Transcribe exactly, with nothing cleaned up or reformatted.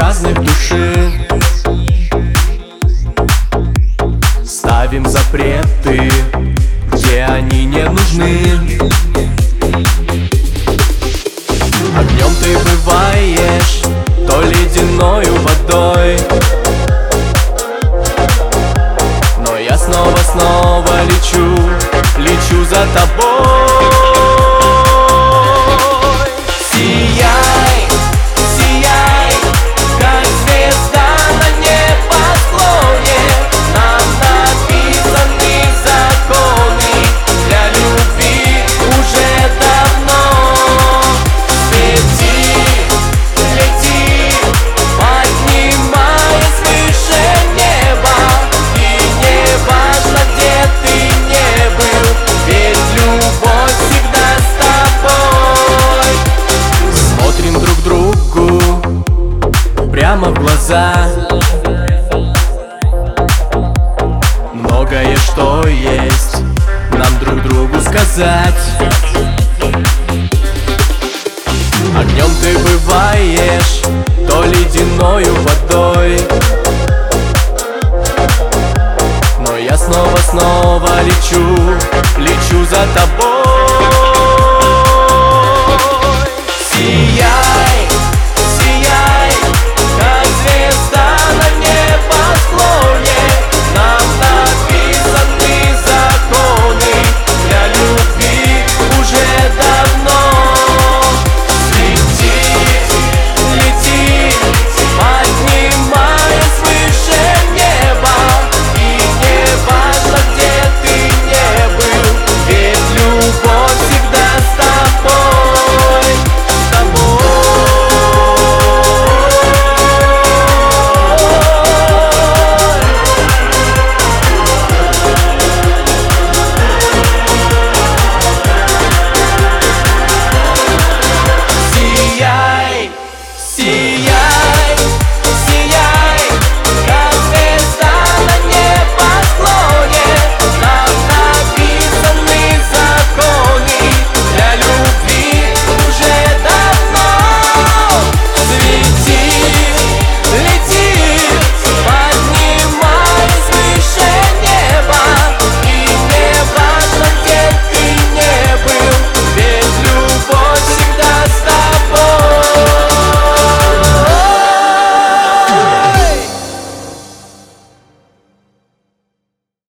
праздник души. Ставим запреты, где они не нужны. Огнем ты бываешь, то ледяною водой, но я снова-снова лечу, лечу за тобой. Сияй, сияй, как звезда на небосклоне. Нам написаны законы для любви уже давно. Свети, лети, поднимаясь выше неба. И не важно, где ты не был, ведь любовь всегда с тобой. Смотрим друг другу прямо в глаза. Многое, что есть, нам друг другу сказать. Огнем ты бываешь, то ледяною водой, но я снова-снова лечу, лечу за тобой.